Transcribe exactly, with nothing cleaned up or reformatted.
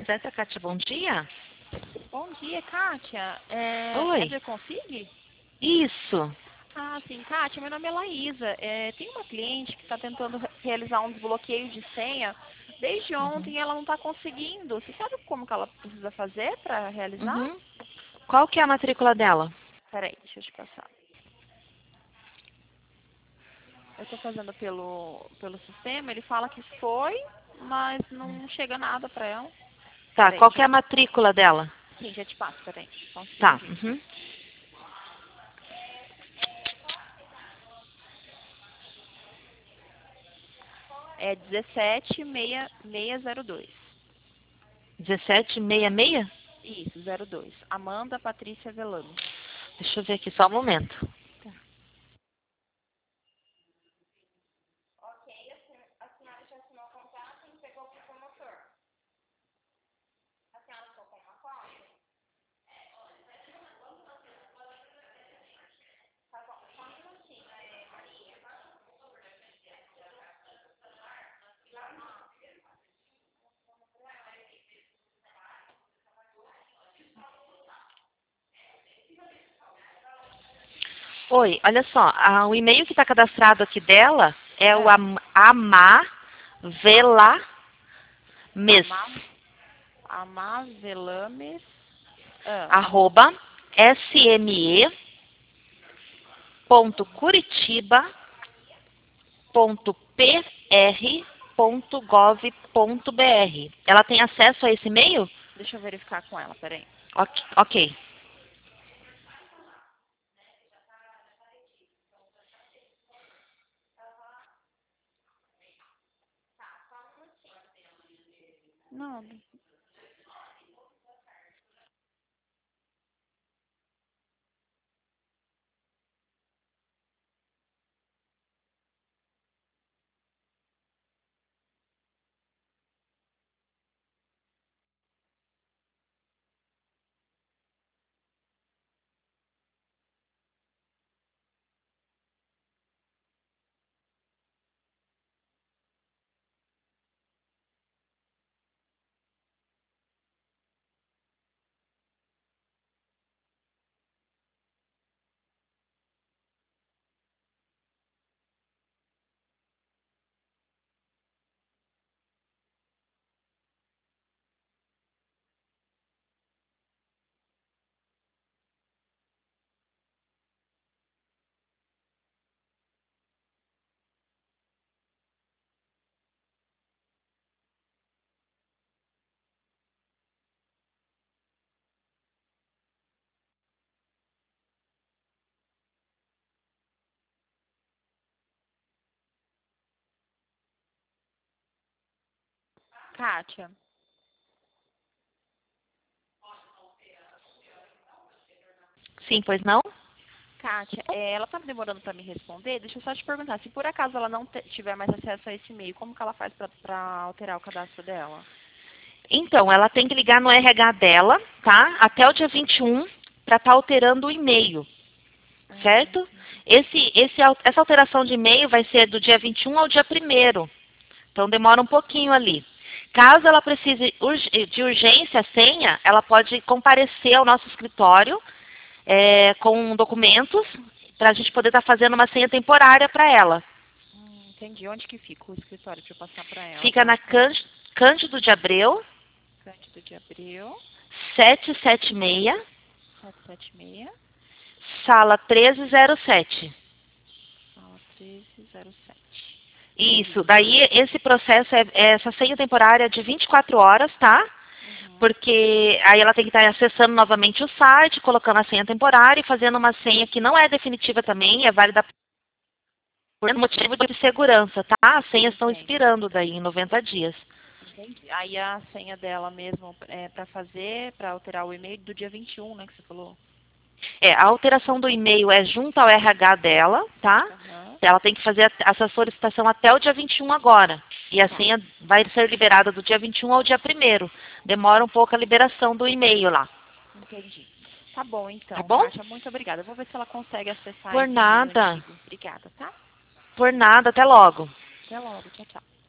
César, Kátia, bom dia. Bom dia, Kátia. É, Oi. é do Consigue? Isso. Ah, sim, Kátia, meu nome é Laísa. É, tem uma cliente que está tentando re- realizar um desbloqueio de senha. Desde Uhum. ontem ela não está conseguindo. Você sabe como que ela precisa fazer para realizar? Uhum. Qual que é a matrícula dela? Peraí, deixa eu te passar. Eu estou fazendo pelo, pelo sistema, ele fala que foi, mas não chega nada para ela. Tá, Peraí, qual deixa que é a eu... matrícula dela? Sim, já te passo, peraí. Só um Tá. segundinho. Uhum. É dezessete seis seis zero dois. dezessete sessenta e seis? Isso, zero dois. Amanda Patrícia Velame. Deixa eu ver aqui só um momento. Tá. Oi, olha só, a- o e-mail que está cadastrado aqui dela é o É. am amavelames, Amar, Amar Velames. Ah, arroba sme.curitiba.pr.gov.br. Ela tem acesso a esse e-mail? deixa eu verificar com ela, peraí. Ok. ok. Não, Kátia. Sim, pois não? Kátia, é, ela tá demorando para me responder. Deixa eu só te perguntar, se por acaso ela não te- tiver mais acesso a esse e-mail, como que ela faz para alterar o cadastro dela? Então, ela tem que ligar no R H dela, tá? Até o dia vinte e um, para estar alterando o e-mail, Ah, certo? Esse, esse, al- essa alteração de e-mail vai ser do dia vinte e um ao dia primeiro. Então, demora um pouquinho ali. Caso ela precise urg- de urgência, a senha, ela pode comparecer ao nosso escritório é, com documentos para a gente poder estar fazendo uma senha temporária para ela. hum, entendi. Onde que fica o escritório para eu passar para ela, Fica na Kátia? Cân- Cândido de Abreu, Cândido de Abril, setecentos e setenta e seis, setecentos e setenta e seis, sala treze zero sete. sala treze zero sete. Isso, daí esse processo, é, é essa senha temporária é de vinte e quatro horas, tá? Uhum. Porque aí ela tem que estar acessando novamente o site, colocando a senha temporária e fazendo uma senha que não é definitiva também, é válida por motivo de segurança, tá? As senhas estão Entendi. expirando daí em noventa dias. Entendi. Aí a senha dela mesmo é para fazer, para alterar o e-mail do dia vinte e um, né, que você falou? É, a alteração do e-mail é junto ao R H dela, tá? Aham. Ela tem que fazer a- essa solicitação até o dia vinte e um agora. E a Tá, senha vai ser liberada do dia vinte e um ao dia primeiro. Demora um pouco a liberação do e-mail lá. entendi. Tá bom, Tá então, bom? Kátia, muito obrigada. Eu vou ver se ela consegue acessar Por esse e-mail nada. antigo. Obrigada, tá? Por nada. Até logo. Até logo. Tchau, tchau.